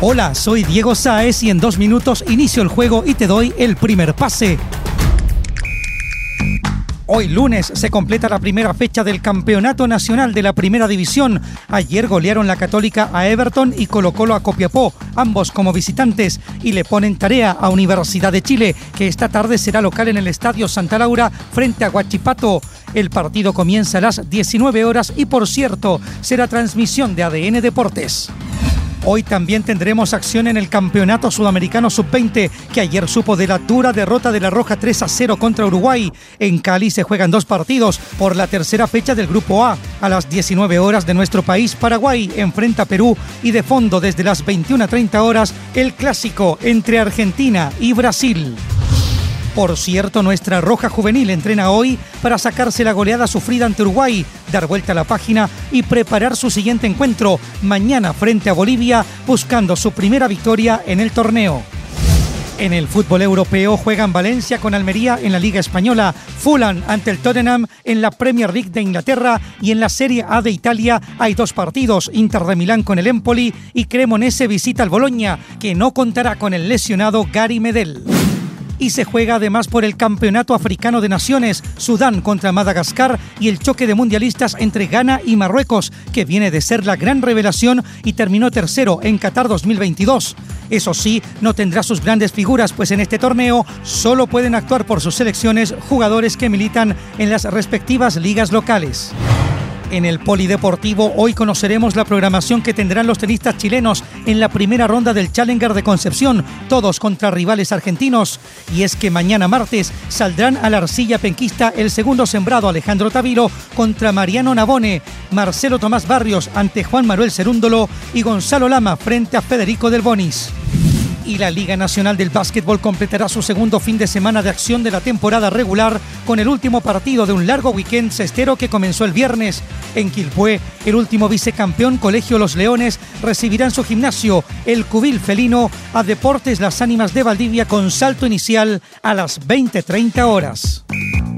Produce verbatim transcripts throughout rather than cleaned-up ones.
Hola, soy Diego Sáez y en dos minutos inicio el juego y te doy el primer pase. Hoy lunes se completa la primera fecha del Campeonato Nacional de la Primera División. Ayer golearon la Católica a Everton y Colo-Colo a Copiapó, ambos como visitantes, y le ponen tarea a Universidad de Chile, que esta tarde será local en el Estadio Santa Laura frente a Huachipato. El partido comienza a las diecinueve horas y, por cierto, será transmisión de A D N Deportes. Hoy también tendremos acción en el Campeonato Sudamericano sub veinte, que ayer supo de la dura derrota de La Roja tres a cero contra Uruguay. En Cali se juegan dos partidos por la tercera fecha del Grupo A. A las diecinueve horas de nuestro país, Paraguay enfrenta a Perú, y de fondo desde las veintiuna treinta horas el clásico entre Argentina y Brasil. Por cierto, nuestra Roja Juvenil entrena hoy para sacarse la goleada sufrida ante Uruguay, dar vuelta a la página y preparar su siguiente encuentro mañana frente a Bolivia, buscando su primera victoria en el torneo. En el fútbol europeo juegan Valencia con Almería en la Liga Española, Fulham ante el Tottenham en la Premier League de Inglaterra, y en la Serie A de Italia hay dos partidos, Inter de Milán con el Empoli y Cremonese visita al Bologna, que no contará con el lesionado Gary Medel. Y se juega además por el Campeonato Africano de Naciones, Sudán contra Madagascar y el choque de mundialistas entre Ghana y Marruecos, que viene de ser la gran revelación y terminó tercero en Qatar dos mil veintidós. Eso sí, no tendrá sus grandes figuras, pues en este torneo solo pueden actuar por sus selecciones jugadores que militan en las respectivas ligas locales. En el polideportivo hoy conoceremos la programación que tendrán los tenistas chilenos en la primera ronda del Challenger de Concepción, todos contra rivales argentinos. Y es que mañana martes saldrán a la arcilla penquista el segundo sembrado Alejandro Tavilo contra Mariano Navone, Marcelo Tomás Barrios ante Juan Manuel Cerúndolo y Gonzalo Lama frente a Federico Del Bonis. Y la Liga Nacional del Básquetbol completará su segundo fin de semana de acción de la temporada regular con el último partido de un largo weekend cestero que comenzó el viernes. En Quilpué, el último vicecampeón Colegio Los Leones recibirá en su gimnasio, el Cubil Felino, a Deportes Las Ánimas de Valdivia con salto inicial a las veinte treinta horas.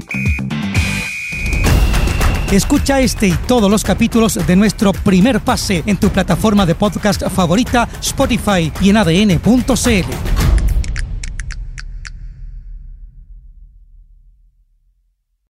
Escucha este y todos los capítulos de nuestro primer pase en tu plataforma de podcast favorita, Spotify, y en A D N punto C L.